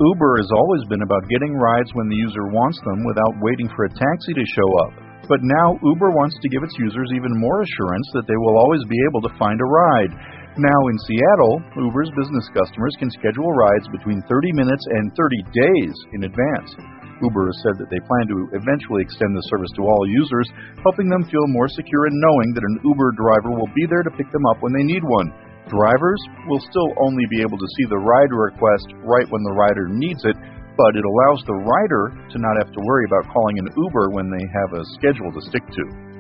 Uber has always been about getting rides when the user wants them without waiting for a taxi to show up. But now Uber wants to give its users even more assurance that they will always be able to find a ride. Now in Seattle, Uber's business customers can schedule rides between 30 minutes and 30 days in advance. Uber has said that they plan to eventually extend the service to all users, helping them feel more secure in knowing that an Uber driver will be there to pick them up when they need one. Drivers will still only be able to see the ride request right when the rider needs it, but it allows the rider to not have to worry about calling an Uber when they have a schedule to stick to.